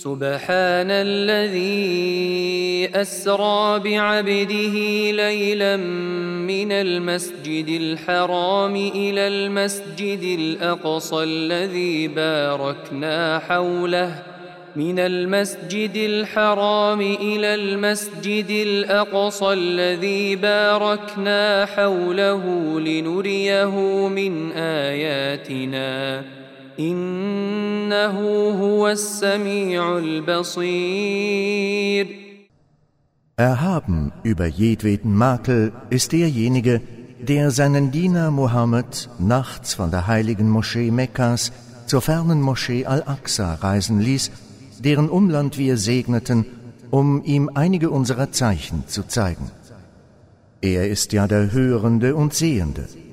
سبحان الذي أسرى بعبده ليلا من المسجد الحرام إلى المسجد الأقصى الذي باركنا حوله من المسجد الحرام إلى المسجد الأقصى الذي باركنا حوله لنريه من آياتنا إنه هو السميع البصير. Erhaben über jedweden Makel ist derjenige, der seinen Diener Muhammad nachts von der heiligen Moschee Mekkas zur fernen Moschee Al-Aqsa reisen ließ, deren Umland wir segneten, um ihm einige unserer Zeichen zu zeigen. Er ist ja der Hörende und Sehende.